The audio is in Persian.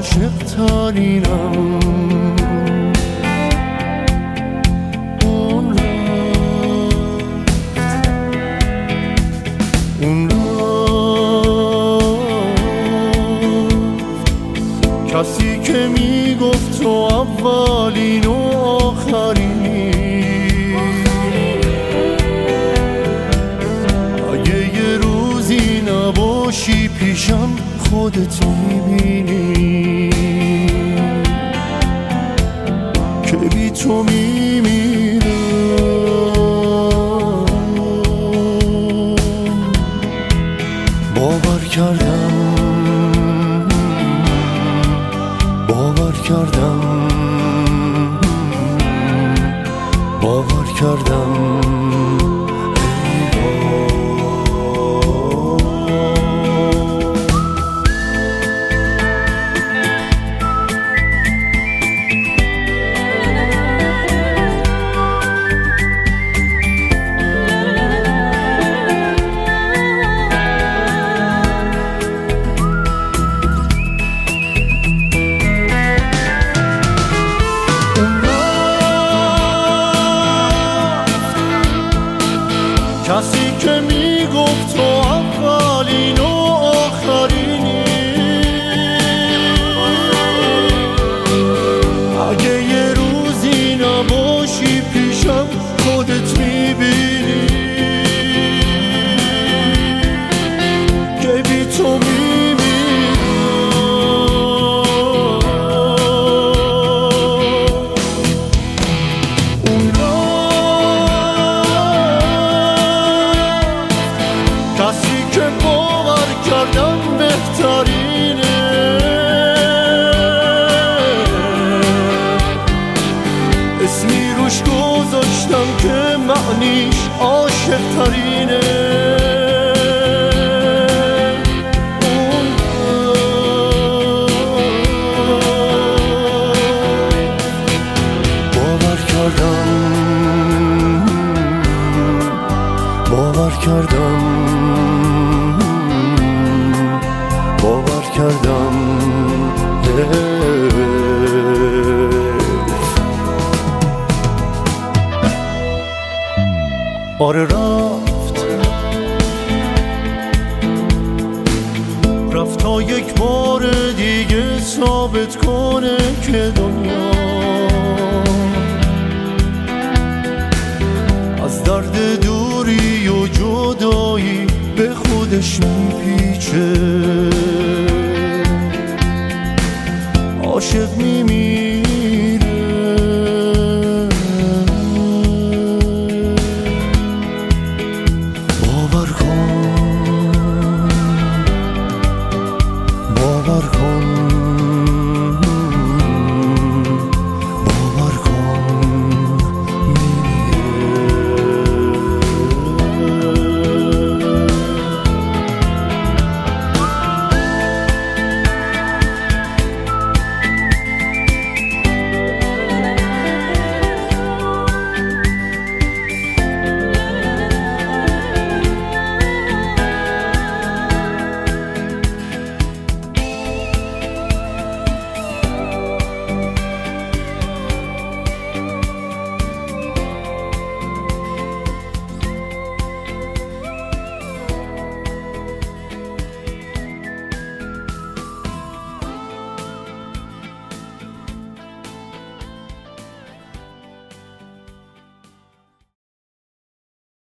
عاشق ترینم. اون کسی که میگفت تو اولین و آخرینی، اگه یه روزی نباشی پیشم خودت میبینی که بی تو میمیرم. باور کردم باور کردم باور کردم. کسی که میگفت تو اولین و آخرینی، اگه یه روزی نباشی پیشم خودت میبینی که بی تو کسی که باور کردم بهترینه، اسمی روش گذاشتم که معنیش عاشق ترینه. باور کردم باور کردم باور کردم. آره رفت تا یک بار دیگه ثابت کنه که دنیا از درد دوری و جدایی به خودش میپیچه. عاشق میمیره